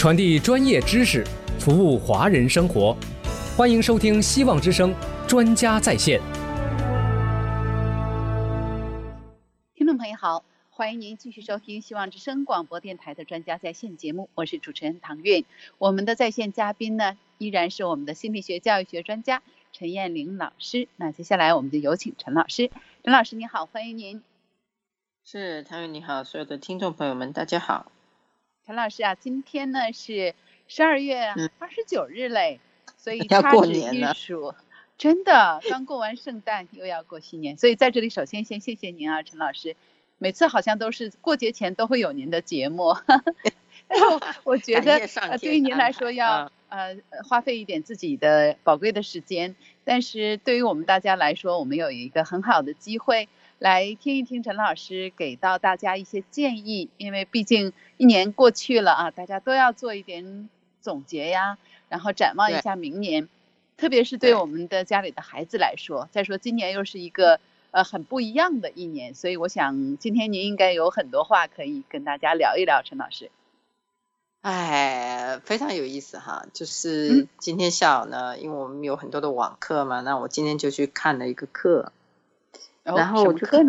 传递专业知识，服务华人生活。欢迎收听希望之声专家在线。 听众朋友好，欢迎您继续收听希望之声广播电台的专家在线节目，我是主持人唐韵。我们的在线嘉宾呢，依然是我们的心理学教育学专家陈燕玲老师。那接下来我们就有请陈老师。陈老师你好，欢迎您。 是，唐韵你好，所有的听众朋友们大家好。 陈老师啊，今天呢是12月29日嘞，所以要过掐指年了一数，真的刚过完圣诞，又要过新年，所以在这里首先先谢谢您啊，陈老师。每次好像都是过节前都会有您的节目，但是我觉得对于您来说要花费一点自己的宝贵的时间，但是对于我们大家来说，我们有一个很好的机会来听一听陈老师给到大家一些建议，因为毕竟一年过去了啊，大家都要做一点总结呀，然后展望一下明年，特别是对我们的家里的孩子来说，再说今年又是一个很不一样的一年，所以我想今天您应该有很多话可以跟大家聊一聊，陈老师。 非常有意思哈，就是今天下午呢，因为我们有很多的网课嘛，那我今天就去看了一个课，然后我就看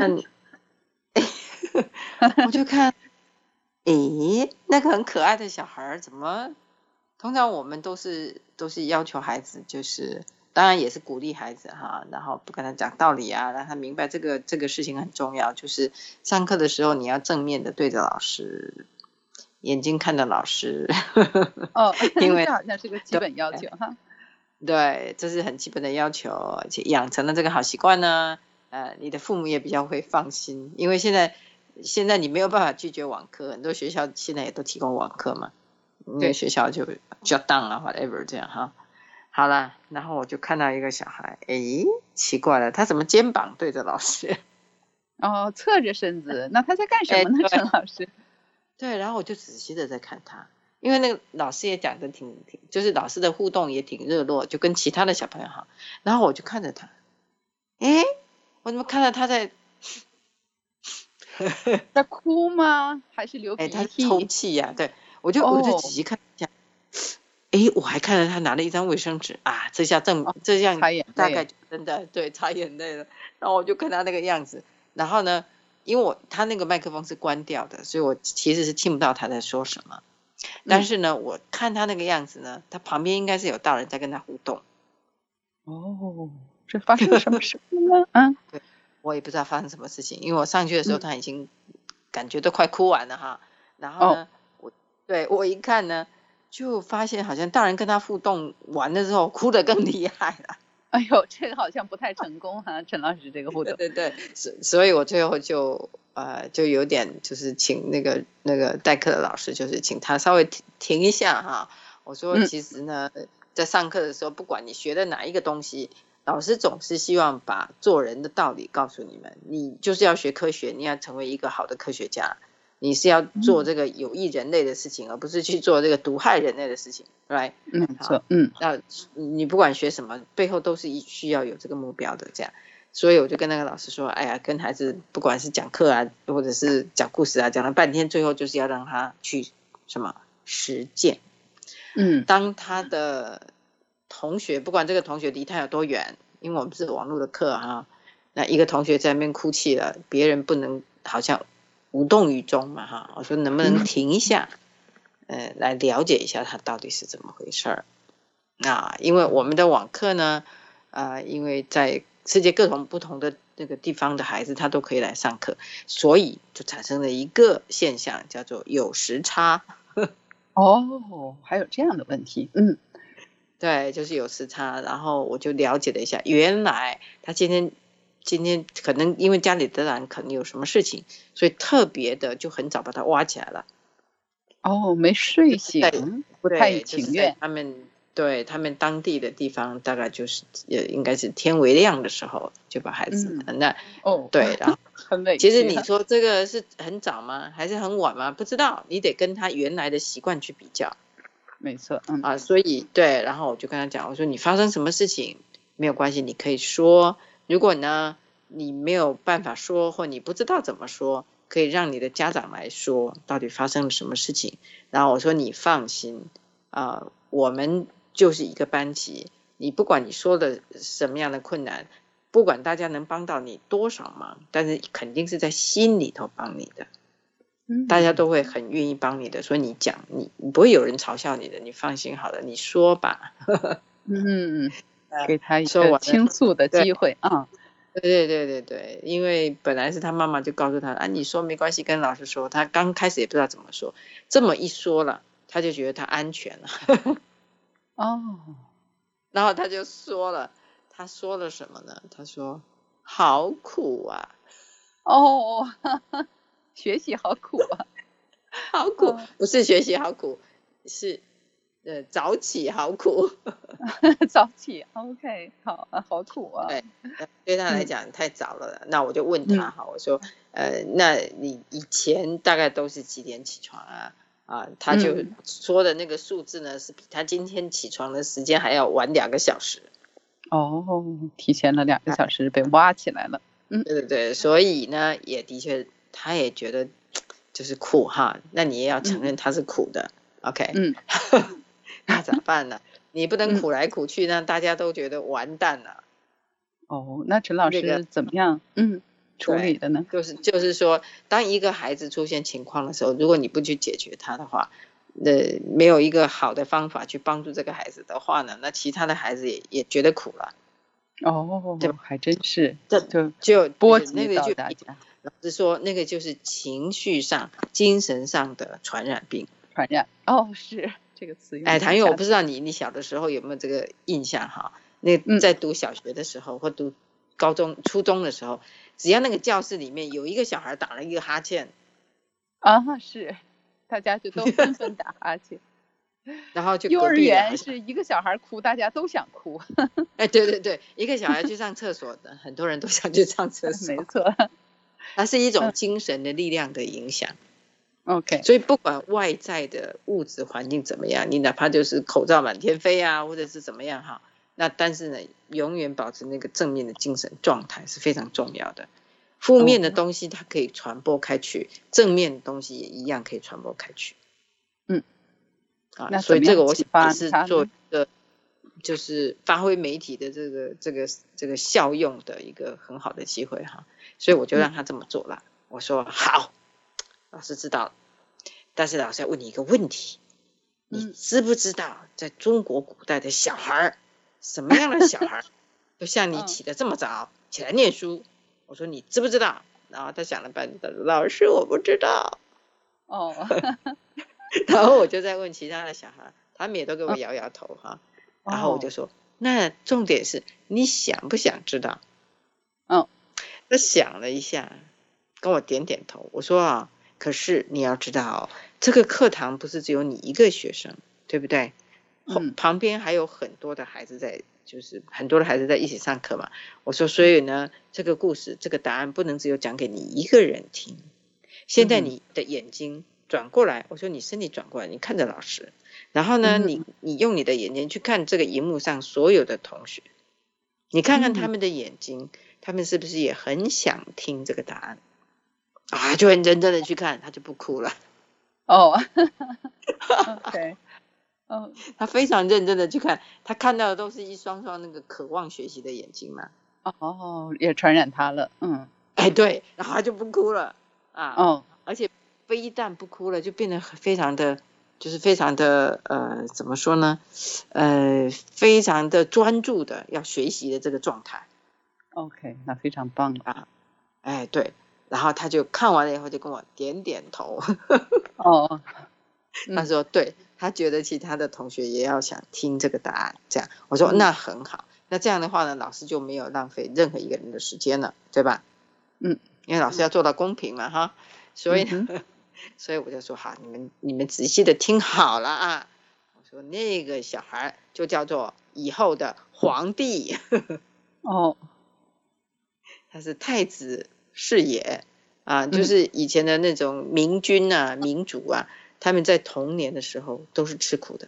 我就看那个很可爱的小孩怎么，通常我们都是要求孩子，就是当然也是鼓励孩子哈，然后不跟他讲道理啊，让他明白这个事情很重要，就是上课的时候你要正面的对着老师，眼睛看着老师因为这好像是个基本要求哈。 对，这是很基本的要求，而且养成了这个好习惯呢，你的父母也比较会放心，因为现在你没有办法拒绝网课，很多学校现在也都提供网课嘛，因为学校就 shut down 啊 whatever 这样哈。好了，然后我就看到一个小孩，奇怪了，他怎么肩膀对着老师？ 侧着身子，那他在干什么呢，陈老师？ 对，然后我就仔细的在看他，因为那个老师也讲的就是老师的互动也挺热络，就跟其他的小朋友哈。然后我就看着他，我怎么看到他在哭吗？还是流鼻涕？ 他抽气呀，对，我就仔细看一下，我还看到他拿了一张卫生纸啊，这样大概真的对擦眼泪了。然后我就看他那个样子，然后呢，因为他那个麦克风是关掉的，所以我其实是听不到他在说什么。但是呢，我看他那个样子呢，他旁边应该是有大人在跟他互动。 这发生了什么事呢？ 对，我也不知道发生什么事情，因为我上去的时候他已经感觉都快哭完了哈。然后呢，我一看呢，就发现好像大人跟他互动完了之后，哭得更厉害了。 哎呦，这个好像不太成功哈，陈老师这个互动。 对，所以我最后就有点就是请那个代课的老师，就是请他稍微停一下哈。我说其实呢，在上课的时候，不管你学的哪一个东西，老师总是希望把做人的道理告诉你们。你就是要学科学，你要成为一个好的科学家，你是要做这个有益人类的事情，而不是去做这个毒害人类的事情 ，right？ 没错， 那你不管学什么，背后都是需要有这个目标的，这样。所以我就跟那个老师说，跟孩子不管是讲课啊，或者是讲故事啊，讲了半天，最后就是要让他去实践。当他的同学，不管这个同学离他有多远，因为我们是网络的课哈，那一个同学在那边哭泣了，别人不能好像无动于衷嘛哈，我说能不能停一下，来了解一下他到底是怎么回事儿。因为我们的网课呢，因为在世界各种不同的那个地方的孩子他都可以来上课，所以就产生了一个现象叫做有时差。 还有这样的问题。 对，就是有时差。然后我就了解了一下，原来他今天可能因为家里的人可能有什么事情，所以特别的就很早把他挖起来了。 没睡醒，不太情愿。 就是他们当地的地方大概就是应该是天微亮的时候就把孩子对，然后其实你说这个是很早吗？还是很晚吗？不知道，你得跟他原来的习惯去比较。 没错， 所以对，然后我就跟他讲，我说你发生什么事情没有关系，你可以说。如果呢你没有办法说，或你不知道怎么说， 可以让你的家长来说到底发生了什么事情。然后我说你放心我们就是一个班级，你不管你说的什么样的困难，不管大家能帮到你多少忙，但是肯定是在心里头帮你的，大家都会很愿意帮你的，所以你讲你不会有人嘲笑你的，你放心好了，你说吧。 给他一个倾诉的机会啊。 对，因为本来是他妈妈就告诉他你说没关系，跟老师说。他刚开始也不知道怎么说，这么一说了，他就觉得他安全了。然后他就说了，他说了什么呢？他说好苦啊。 学习好苦啊。 好苦，不是学习好苦，是早起好苦。 早起 OK 好苦啊。 对他来讲太早了。那我就问他我说那你以前大概都是几点起床他就说的那个数字呢，是比他今天起床的时间还要晚2个小时。 提前了2个小时被挖起来了。 对，所以呢也的确他也觉得就是苦那你也要承认他是苦的。OK。那咋办呢？你不能苦来苦去，让大家都觉得完蛋了。 那陈老师怎么样处理的呢？ 就是说，当一个孩子出现情况的时候，如果你不去解决他的话，没有一个好的方法去帮助这个孩子的话呢，那其他的孩子也觉得苦了。 对吧？还真是， 就波及到大家。 老实说，那个就是情绪上、精神上的传染病。 传染是这个词用。 谭玉，我不知道你小的时候有没有这个印象那在读小学的时候或读高中、初中的时候，只要那个教室里面有一个小孩打了一个哈欠是，大家就都纷纷打哈欠。 然后就幼儿园是一个小孩哭，大家都想哭。 对，一个小孩去上厕所的，很多人都想去上厕所。 没错， 它是一种精神的力量的影响。 OK， 所以不管外在的物质环境怎么样，你哪怕就是口罩满天飞或者是怎么样那但是呢，永远保持那个正面的精神状态是非常重要的。负面的东西它可以传播开去，正面的东西也一样可以传播开去。所以这个我想是做一个就是发挥媒体的这个效用的一个很好的机会所以我就让他这么做了。我说好，老师知道了，但是老师要问你一个问题，你知不知道在中国古代的小孩，什么样的小孩就像你起得这么早起来念书？我说你知不知道？然后他想了半天，老师我不知道。然后我就在问其他的小孩，他们也都给我摇摇头然后我就说那重点是你想不想知道？他想了一下跟我点点头。我说可是你要知道这个课堂不是只有你一个学生，对不对？旁边还有很多的孩子就是很多的孩子在一起上课嘛。我说所以呢，这个故事这个答案不能只有讲给你一个人听。现在你的眼睛转过来，我说你身体转过来，你看着老师，然后呢你用你的眼睛去看这个荧幕上所有的同学，你看看他们的眼睛，他们是不是也很想听这个答案就很认真的去看，他就不哭了。 OK， 他非常认真的去看，他看到的都是一双双那个渴望学习的眼睛嘛。 也传染他了。 对，然后他就不哭了而且非但不哭了，就变得非常的就是非常的怎么说呢非常的专注的要学习的这个状态。 OK， 那非常棒对，然后他就看完了以后就跟我点点头。他说对，他觉得其他的同学也要想听这个答案，这样我说那很好，那这样的话呢，老师就没有浪费任何一个人的时间了，对吧？因为老师要做到公平嘛所以所以我就说好，你们仔细的听好了我说那个小孩就叫做以后的皇帝。他是太子是也就是以前的那种明君明主他们在童年的时候都是吃苦的。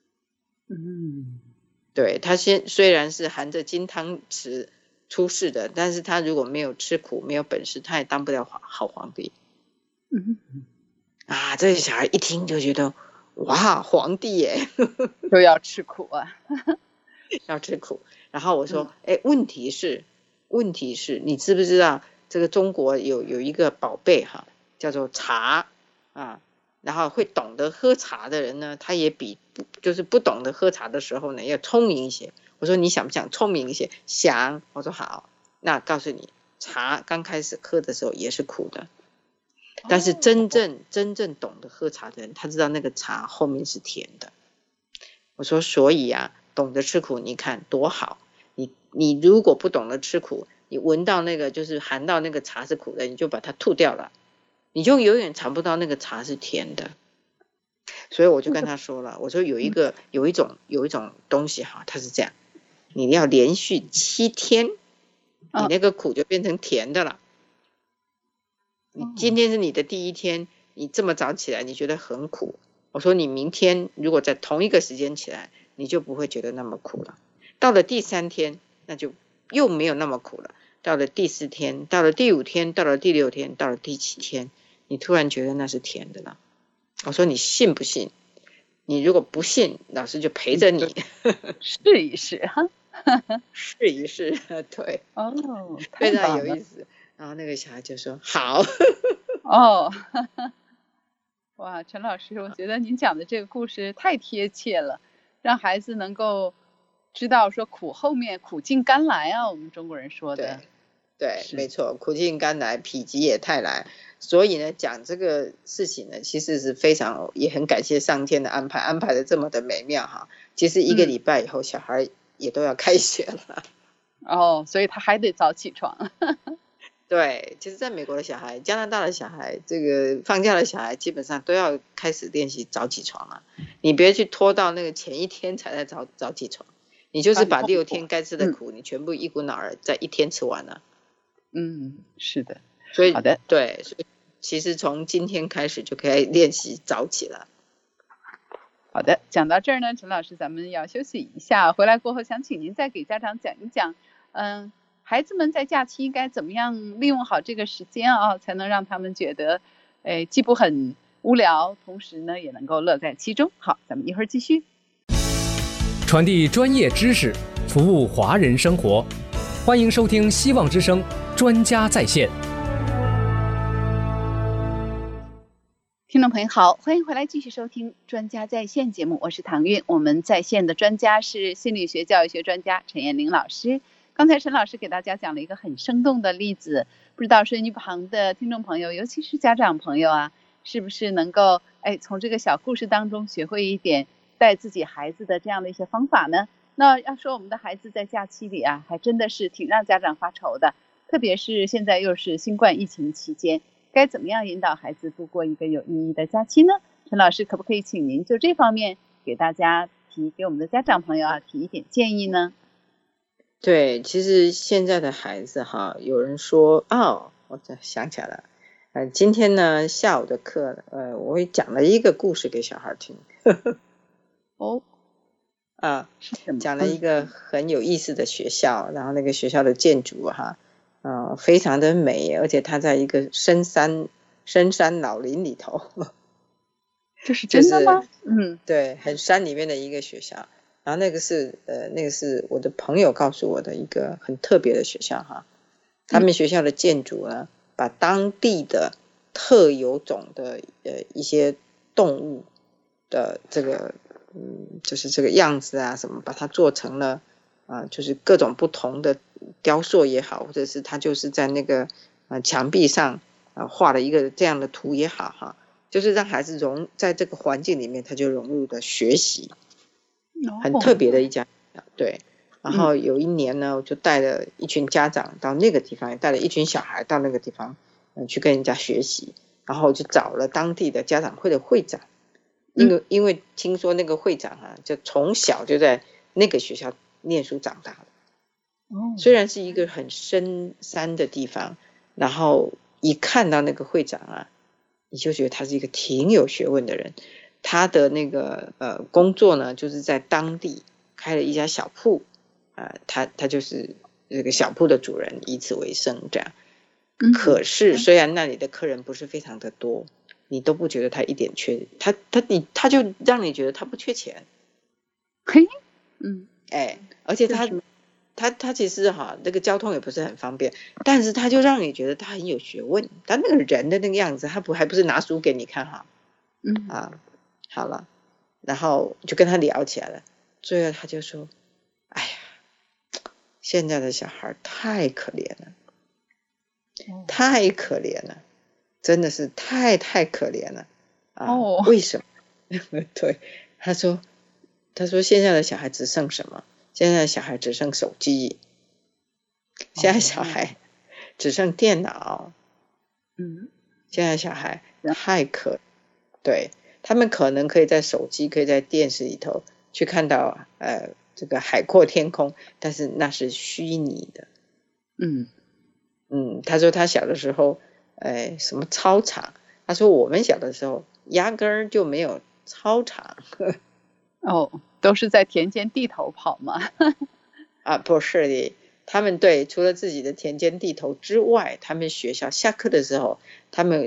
对，他虽然是含着金汤匙出世的，但是他如果没有吃苦没有本事，他也当不了好皇帝。 啊，这个小孩一听就觉得哇，皇帝耶， 都要吃苦啊， 要吃苦。然后我说，问题是你知不知道这个中国有一个宝贝哈，叫做茶啊，然后会懂得喝茶的人呢，他也比就是不懂得喝茶的时候呢要聪明一些。我说你想不想聪明一些？想。我说好，那告诉你，茶刚开始喝的时候也是苦的。但是真正懂得喝茶的人，他知道那个茶后面是甜的。我说所以啊，懂得吃苦，你看多好。你如果不懂得吃苦，你闻到那个就是含到那个茶是苦的，你就把它吐掉了，你就永远尝不到那个茶是甜的。所以我就跟他说了，我说有一种东西哈，它是这样，你要连续7天，你那个苦就变成甜的了。你今天是你的第一天，你这么早起来，你觉得很苦。我说你明天如果在同一个时间起来，你就不会觉得那么苦了。到了第3天，那就又没有那么苦了。到了第4天，到了第5天，到了第6天，到了第7天，你突然觉得那是甜的了。我说你信不信？你如果不信，老师就陪着你试一试哈， 试一试，对，非常有意思。然后那个小孩就说好。 哇，陈老师，我觉得您讲的这个故事太贴切了，让孩子能够知道说苦后面苦尽甘来啊，我们中国人说的。 对，没错，苦尽甘来，否极也泰来。所以呢，讲这个事情呢，其实是非常也很感谢上天的安排的这么的美妙哈。其实1个礼拜以后，小孩也都要开学了。 所以他还得早起床。 对，其实在美国的小孩，加拿大的小孩，这个放假的小孩基本上都要开始练习早起床了。你别去拖到那个前一天才在早起床，你就是把6天该吃的苦，你全部一股脑儿在1天吃完了。 是的。 所以好的， 对，所以其实从今天开始就可以练习早起了。 好的，讲到这儿呢，陈老师，咱们要休息一下，回来过后想请您再给家长讲一讲，孩子们在假期应该怎么样利用好这个时间啊，才能让他们觉得，既不很无聊，同时呢也能够乐在其中。好，咱们一会儿继续。 传递专业知识，服务华人生活，欢迎收听希望之声专家在线。 听众朋友好，欢迎回来继续收听专家在线节目，我是唐韵。我们在线的专家是心理学教育学专家陈彦玲老师。刚才陈老师给大家讲了一个很生动的例子，不知道收音机旁的听众朋友，尤其是家长朋友啊，是不是能够从这个小故事当中学会一点带自己孩子的这样的一些方法呢？那要说我们的孩子在假期里啊，还真的是挺让家长发愁的，特别是现在又是新冠疫情期间，该怎么样引导孩子度过一个有意义的假期呢？陈老师可不可以请您就这方面给大家给我们的家长朋友啊提一点建议呢？ 对，其实现在的孩子哈，有人说我想起来了，今天呢下午的课，我也讲了一个故事给小孩听。讲了一个很有意思的学校，然后那个学校的建筑哈，非常的美，而且它在一个深山老林里头。 这是真的吗？ 对，很山里面的一个学校。然后那个是我的朋友告诉我的一个很特别的学校哈。他们学校的建筑呢，把当地的特有种的一些动物的这个就是这个样子啊什么，把它做成了就是各种不同的雕塑也好，或者是它就是在那个墙壁上画了一个这样的图也好哈，就是让孩子在这个环境里面，他就融入的学习。很特别的一家，对。然后有一年呢，我就带了一群家长到那个地方，也带了一群小孩到那个地方去跟人家学习。然后就找了当地的家长会的会长，因为听说那个会长就从小就在那个学校念书长大的。虽然是一个很深山的地方，然后一看到那个会长你就觉得他是一个挺有学问的人。他的那个工作呢，就是在当地开了一家小铺，他就是这个小铺的主人，以此为生这样。 可是虽然那里的客人不是非常的多，你都不觉得他一点缺，他就让你觉得他不缺钱。 嘿， 而且他其实那个交通也不是很方便，但是他就让你觉得他很有学问，他那个人的那个样子，他还不是拿书给你看哈。好了，然后就跟他聊起来了，最后他就说，哎呀，现在的小孩太可怜了，太可怜了，真的是太可怜了为什么？对，他说现在的小孩只剩什么？现在的小孩只剩手机，现在小孩只剩电脑，现在小孩太对，他们可能可以在手机可以在电视里头去看到这个海阔天空，但是那是虚拟的。他说他小的时候什么操场，他说我们小的时候压根儿就没有操场。 都是在田间地头跑吗？ 不是的，他们除了自己的田间地头之外，他们学校下课的时候，他们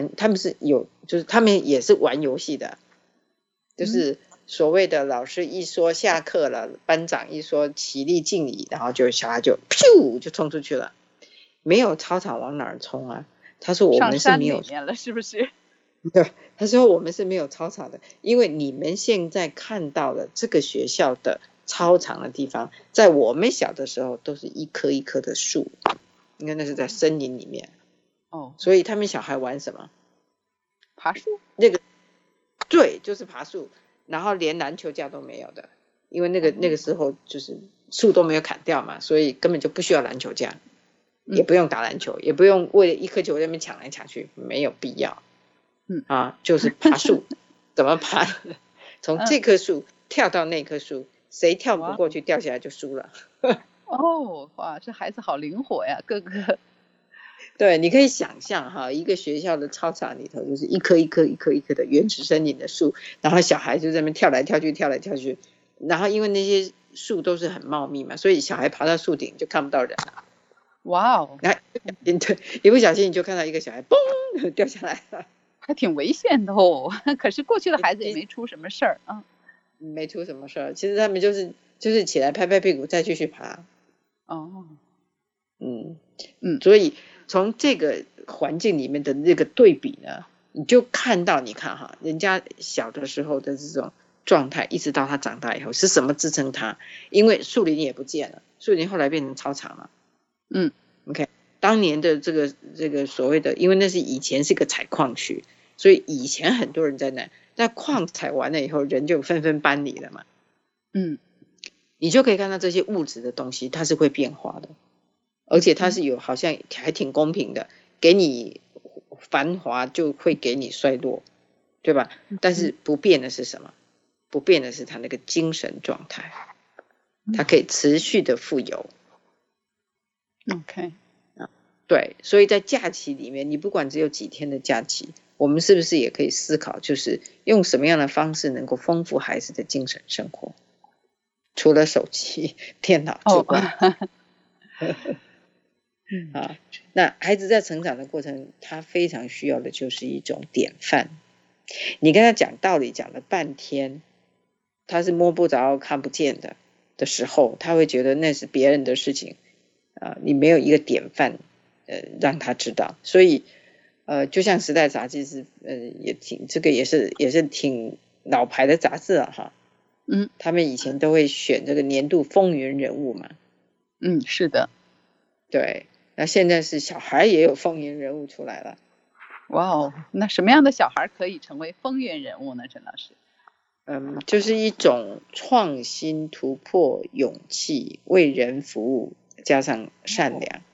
也是玩游戏的，就是所谓的老师一说下课了，班长一说起立敬礼，然后小孩就噗就冲出去了，没有操场往哪儿冲啊？他说我们是没有， 上山里面了是不是？ 对，他说我们是没有操场的，因为你们现在看到了这个学校的操场的地方，在我们小的时候都是一棵一棵的树，应该那是在森林里面。所以他们小孩玩什么？ 爬树。 对，就是爬树，然后连篮球架都没有的，因为那个时候就是树都没有砍掉嘛，所以根本就不需要篮球架，也不用打篮球，也不用为了一颗球在那边抢来抢去，没有必要。就是爬树。怎么爬？从这棵树跳到那棵树，谁跳不过去掉下来就输了。 哇，这孩子好灵活呀，哥哥。 对，你可以想象一个学校的操场里头就是一棵一棵的原始森林的树，然后小孩就在那边跳来跳去，然后因为那些树都是很茂密嘛，所以小孩爬到树顶就看不到人了。然后一不小心你就看到一个小孩嘣掉下来了， 还挺危险的可是过去的孩子也没出什么事儿没出什么事儿，其实他们就是起来拍拍屁股再继续爬。所以从这个环境里面的那个对比呢，你就看到你看人家小的时候的这种状态，一直到他长大以后是什么支撑他？因为树林也不见了，树林后来变成操场了。OK， 当年的这个所谓的，因为那是以前是个采矿区，所以以前很多人在那矿采完了以后，人就纷纷搬离了嘛。你就可以看到这些物质的东西，它是会变化的，而且它是好像还挺公平的，给你繁华就会给你衰落，对吧？但是不变的是什么？不变的是他那个精神状态，它可以持续的富有。 OK， 对，所以在假期里面，你不管只有几天的假期，我们是不是也可以思考，就是用什么样的方式能够丰富孩子的精神生活？除了手机、电脑之外。那孩子在成长的过程，他非常需要的就是一种典范。你跟他讲道理讲了半天，他是摸不着看不见的时候，他会觉得那是别人的事情你没有一个典范让他知道。所以就像时代杂志是这个也是挺老牌的杂志他们以前都会选这个年度风云人物嘛。 是的。 对，那现在是小孩也有风云人物出来了。 那什么样的小孩可以成为风云人物呢，陈老师？ 就是一种创新、突破、勇气、为人服务，加上善良。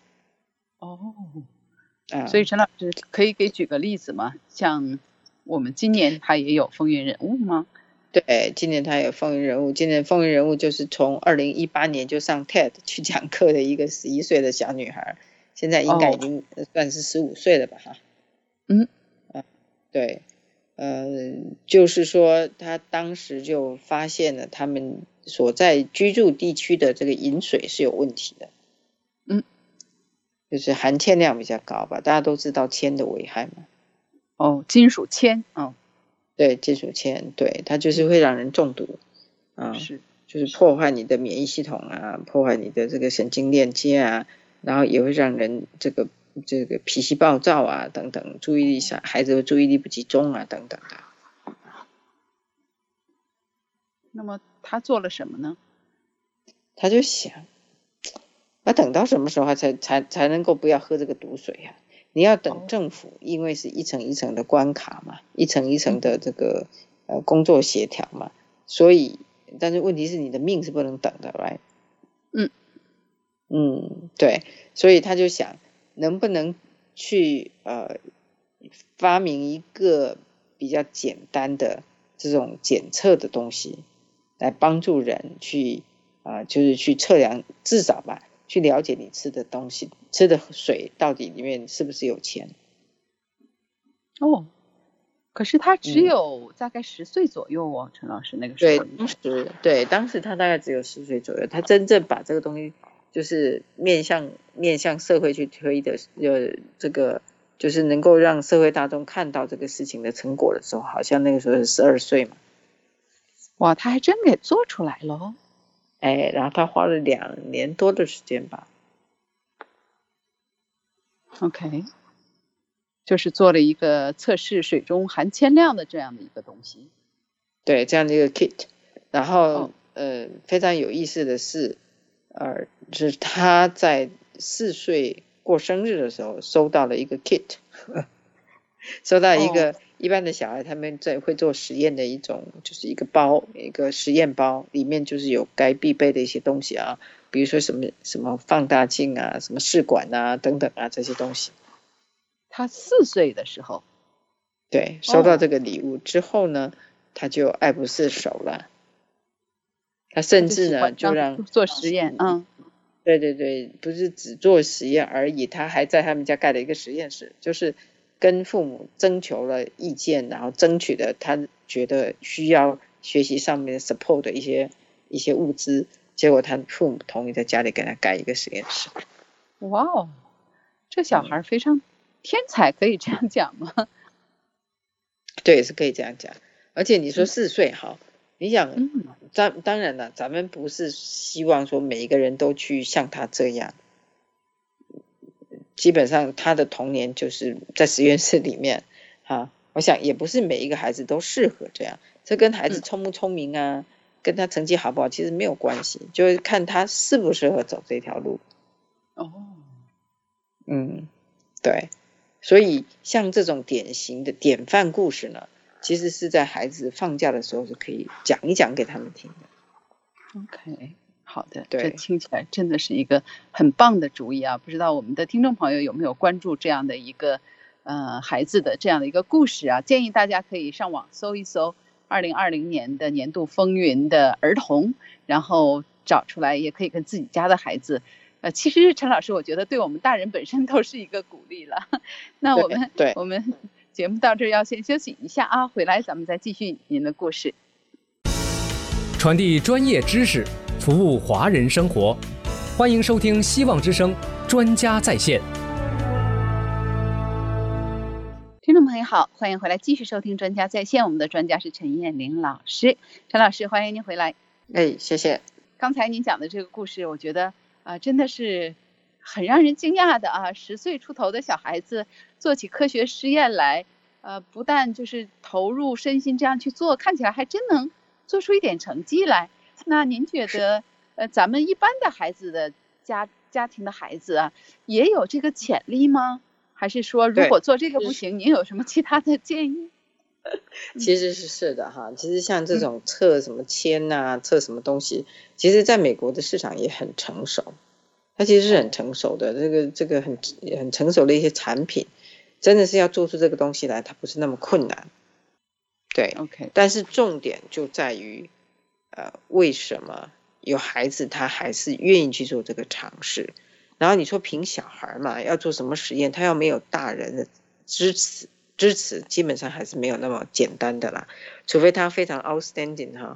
所以陈老师可以举个例子吗？像我们今年他也有风云人物吗？ 对，今年他有风云人物。今年风云人物就是从2018年就上 TED 去讲课的一个11岁的小女孩，现在应该已经算是15岁了吧对，就是说他当时就发现了他们所在居住地区的这个饮水是有问题的。 就是含铅量比较高吧，大家都知道铅的危害嘛。 哦，金属铅，哦， 对，金属铅，对，它就是会让人中毒啊， 是， 就是破坏你的免疫系统啊，破坏你的这个神经链接啊，然后也会让人这个脾气暴躁啊等等，孩子的注意力不集中啊等等的。 那么他做了什么呢？ 他就想，要等到什么时候才能够不要喝这个毒水啊？你要等政府，因为是一层一层的关卡嘛，一层一层的这个工作协调嘛，所以，但是问题是你的命是不能等的 ，right？ 对，所以他就想，能不能去发明一个比较简单的这种检测的东西，来帮助人去就是去测量，至少吧，去了解你吃的东西、吃的水到底里面是不是有铅。 哦，可是他只有大概10岁左右哦，陈老师那个时候。 对，当时他大概只有10岁左右，他真正把这个东西就是面向社会去推的，这个就是能够让社会大众看到这个事情的成果的时候，好像那个时候是12岁嘛。 哇，他还真给做出来了哦。 然后他花了2年多的时间吧。 OK， 就是做了一个测试水中含铅量的这样的一个东西。 对，这样的一个 kit。然后非常有意思的是，是他在4岁过生日的时候收到了一个 kit， 收到一个一般的小孩他们会做实验的一种，就是一个包，一个实验包，里面就是有该必备的一些东西啊，比如说什么放大镜啊，什么试管啊等等啊这些东西。 他4岁的时候， 对，收到这个礼物之后呢，他就爱不释手了。他甚至呢就让做实验， 对，不是只做实验而已，他还在他们家盖了一个实验室，就是跟父母征求了意见，然后争取的他觉得需要学习上面的 support 的一些物资，结果他父母同意在家里给他盖一个实验室。 哇哦，这小孩非常天才，可以这样讲吗？ 对，是可以这样讲。而且你说4岁好，你想当然了，咱们不是希望说每一个人都去像他这样，基本上他的童年就是在实验室里面我想也不是每一个孩子都适合这样，这跟孩子聪不聪明啊，跟他成绩好不好其实没有关系，就是看他适不适合走这条路。对，所以像这种典型的典范故事呢，其实是在孩子放假的时候是可以讲一讲给他们听的。 OK， 好的， 对， 这听起来真的是一个很棒的主意啊！不知道我们的听众朋友有没有关注这样的一个孩子的这样的一个故事啊？建议大家可以上网搜一搜2020年的年度风云的儿童，然后找出来，也可以跟自己家的孩子。其实陈老师，我觉得对我们大人本身都是一个鼓励了。那我们节目到这儿要先休息一下啊，回来咱们再继续您的故事。 传递专业知识，服务华人生活，欢迎收听希望之声专家在线。 听众朋友好，欢迎回来继续收听专家在线，我们的专家是陈燕玲老师。陈老师，欢迎您回来。 谢谢。 刚才您讲的这个故事，我觉得真的是很让人惊讶的啊！10岁出头的小孩子做起科学实验来，不但就是投入身心这样去做，看起来还真能做出一点成绩来。那您觉得，咱们一般的孩子的家庭的孩子啊，也有这个潜力吗？还是说，如果做这个不行，您有什么其他的建议？ 其实是的哈，其实像这种测什么铅啊，测什么东西，其实在美国的市场也很成熟，它其实是很成熟的，这个很成熟的一些产品，真的是要做出这个东西来，它不是那么困难。对 ，OK， 但是重点就在于，为什么有孩子他还是愿意去做这个尝试？然后你说凭小孩嘛，要做什么实验，他要没有大人的支持基本上还是没有那么简单的啦，除非他非常 outstanding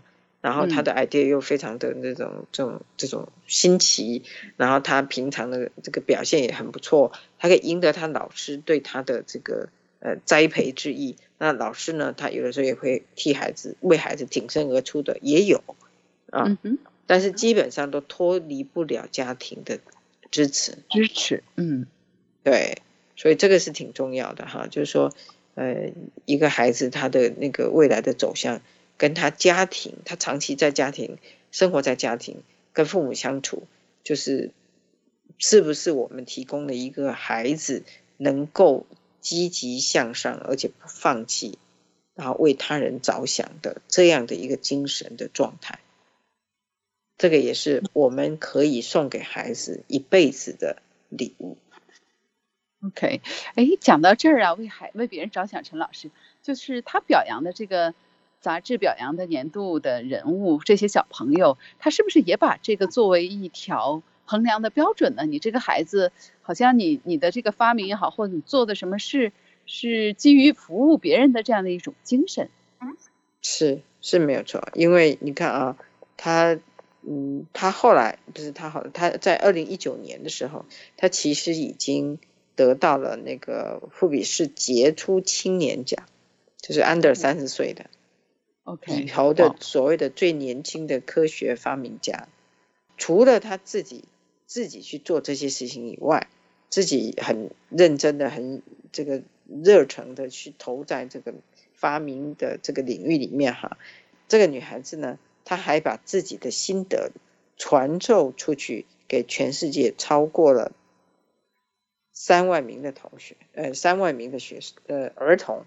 然后他的 idea 又非常的这种新奇，然后他平常的这个表现也很不错，他可以赢得他老师对他的这个栽培之意。那老师呢，他有的时候也会为孩子挺身而出的也有啊，但是基本上都脱离不了家庭的支持，对，所以这个是挺重要的哈，就是说一个孩子他的那个未来的走向跟他家庭，他长期在家庭生活在家庭跟父母相处，就是是不是我们提供了一个孩子能够积极向上而且不放弃，然后为他人着想的这样的一个精神的状态。这个也是我们可以送给孩子一辈子的礼物。 OK， 讲到这儿啊，为别人着想，陈老师就是他表扬的这个杂志表扬的年度的人物，这些小朋友，他是不是也把这个作为一条衡量的标准呢？你这个孩子，好像你的这个发明也好，或者你做的什么事，是基于服务别人的这样的一种精神。 是没有错，因为你看啊，他后来不是他在2019年的时候，他其实已经得到了那个富比士杰出青年奖，就是 under 30岁的里头的所谓的最年轻的科学发明家。除了他自己去做这些事情以外，自己很认真的很这个热诚的去投在这个发明的这个领域里面哈。这个女孩子呢，她还把自己的心得传授出去给全世界超过了3万名的同学，3万名的儿童。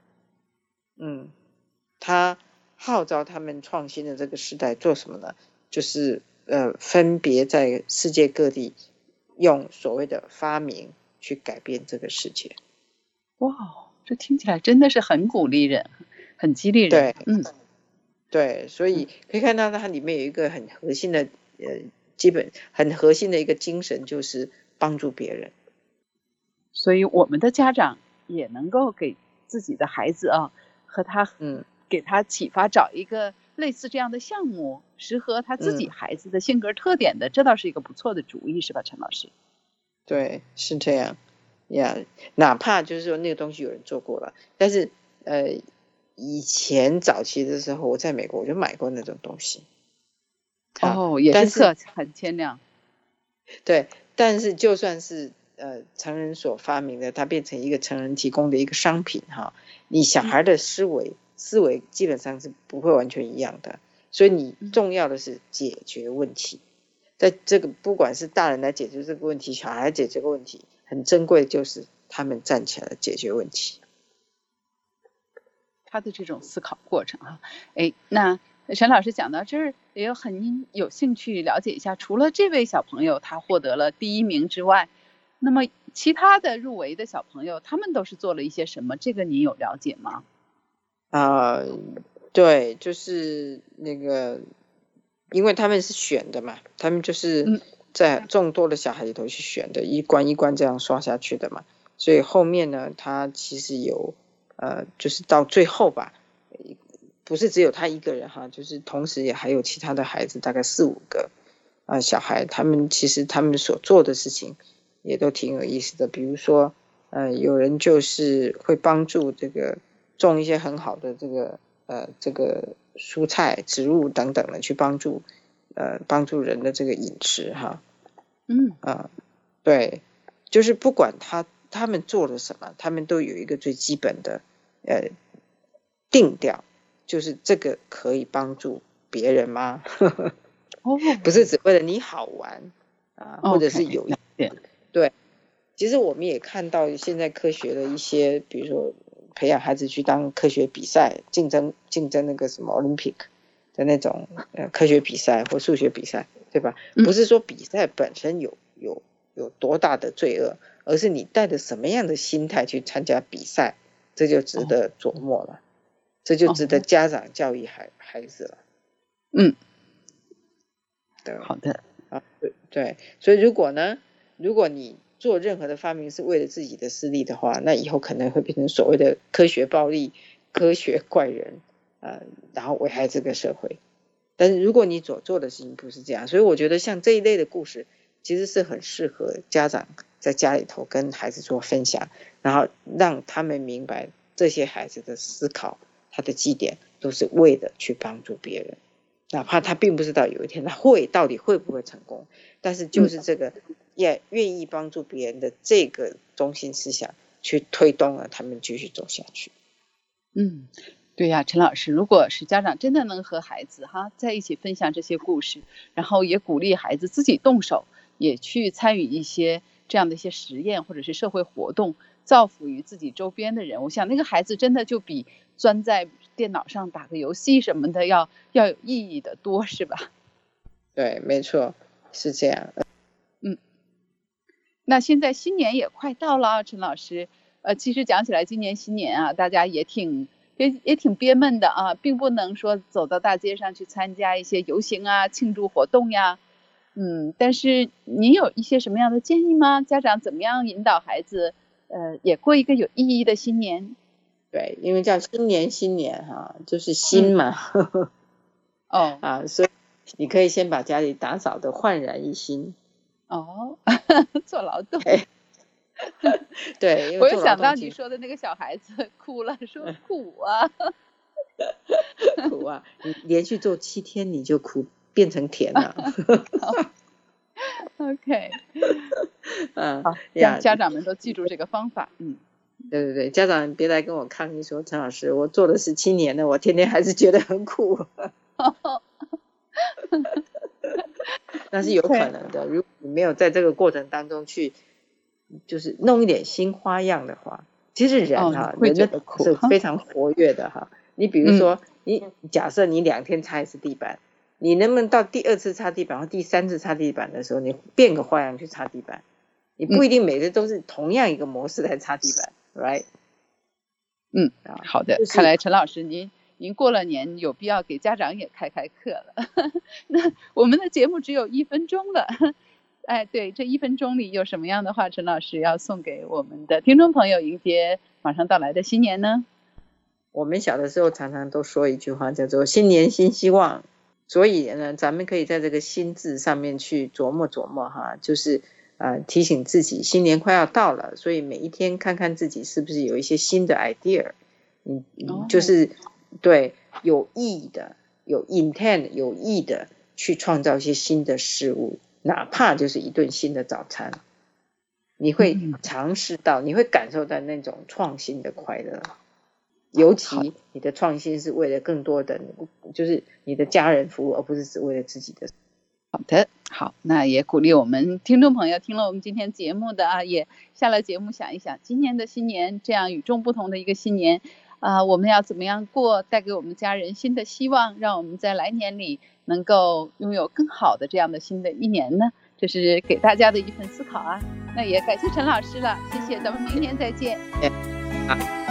他号召他们创新的这个时代做什么呢？就是分别在世界各地用所谓的发明去改变这个世界。 哇，这听起来真的是很鼓励人，很激励人。 对，所以可以看到它里面有一个很核心的很核心的一个精神，就是帮助别人。 所以我们的家长也能够给自己的孩子啊，和他给他启发，找一个类似这样的项目，适合他自己孩子的性格特点的，这倒是一个不错的主意，是吧，陈老师？ 对，是这样呀。哪怕就是说那个东西有人做过了，但是以前早期的时候，我在美国我就买过那种东西。 也是色很鲜亮。 对，但是就算是成人所发明的，它变成一个成人提供的一个商品哈，你小孩的思维基本上是不会完全一样的。所以你重要的是解决问题，在这个不管是大人来解决这个问题，小孩解决这个问题，很珍贵的就是他们站起来解决问题。 他的这种思考过程哈，那陈老师讲到这儿，也很有兴趣了解一下，除了这位小朋友他获得了第1名之外，那么其他的入围的小朋友他们都是做了一些什么？这个您有了解吗？ 对，就是那个，因为他们是选的嘛，他们就是在众多的小孩里头去选的，一关一关这样刷下去的嘛，所以后面呢，他其实有就是到最后吧，不是只有他一个人哈，就是同时也还有其他的孩子，大概4、5个小孩，他们其实他们所做的事情也都挺有意思的。比如说有人就是会帮助这个种一些很好的这个蔬菜植物等等的，去帮助人的这个饮食哈。对，就是不管他们做了什么，他们都有一个最基本的定调，就是这个可以帮助别人吗？不是只为了你好玩或者是有一点。对，其实我们也看到现在科学的一些，比如说培养孩子去当科学比赛，竞争那个什么 Olympic 的那种科学比赛或数学比赛，对吧？不是说比赛本身有多大的罪恶，而是你带着什么样的心态去参加比赛，这就值得琢磨了，这就值得家长教育孩子了。对， 好的对，所以如果你做任何的发明是为了自己的私利的话，那以后可能会变成所谓的科学暴力、科学怪人然后危害这个社会。 但是如果你所做的事情不是这样，所以我觉得像这一类的故事其实是很适合家长在家里头跟孩子做分享，然后让他们明白这些孩子的思考，他的基点都是为了去帮助别人，哪怕他并不知道有一天他到底会不会成功，但是就是这个也愿意帮助别人的这个中心思想去推动了他们继续走下去。 对呀，陈老师，如果是家长真的能和孩子在一起分享这些故事，然后也鼓励孩子自己动手，也去参与一些这样的一些实验或者是社会活动，造福于自己周边的人，我想那个孩子真的就比钻在电脑上打个游戏什么的要有意义的多，是吧？ 对，没错，是这样。 那现在新年也快到了，陈老师，其实讲起来今年新年啊，大家也挺憋闷的啊，并不能说走到大街上去参加一些游行啊、庆祝活动呀。但是您有一些什么样的建议吗？家长怎么样引导孩子也过一个有意义的新年？ 对，因为叫新年就是新嘛。所以你可以先把家里打扫的焕然一新。 做劳动。 对，因为我又想到你说的那个小孩子哭了，说苦啊。 苦啊，你连续做7天你就苦变成甜了。 OK。好，让家长们都记住这个方法。 对，家长别来跟我抗议说，陈老师，我做的是7年了，我天天还是觉得很苦。那是有可能的，如果你没有在这个过程当中去就是弄一点新花样的话，其实人人的是非常活跃的你比如说你假设你2天擦一次地板，你能不能到第2次擦地板或第3次擦地板的时候，你变个花样去擦地板？你不一定每次都是同样一个模式来擦地板，right？ 好的，看来陈老师您过了年有必要给家长也开课了。那我们的节目只有1分钟了，对，这1分钟里有什么样的话，陈老师要送给我们的听众朋友迎接马上到来的新年呢？ 我们小的时候常常都说一句话叫做新年新希望，所以呢，咱们可以在这个新字上面去琢磨就是提醒自己新年快要到了，所以每一天看看自己是不是有一些新的 idea， 就是对有意的有 intent 有意的去创造一些新的事物，哪怕就是一顿新的早餐，你会尝试到你会感受到那种创新的快乐，尤其你的创新是为了更多的就是你的家人服务，而不是只为了自己的。 好的，好，那也鼓励我们听众朋友听了我们今天节目的也下了节目想一想今年的新年，这样与众不同的一个新年我们要怎么样过，带给我们家人新的希望，让我们在来年里能够拥有更好的这样的新的一年呢？这是给大家的一份思考那也感谢陈老师了，谢谢，咱们明年再见。 好。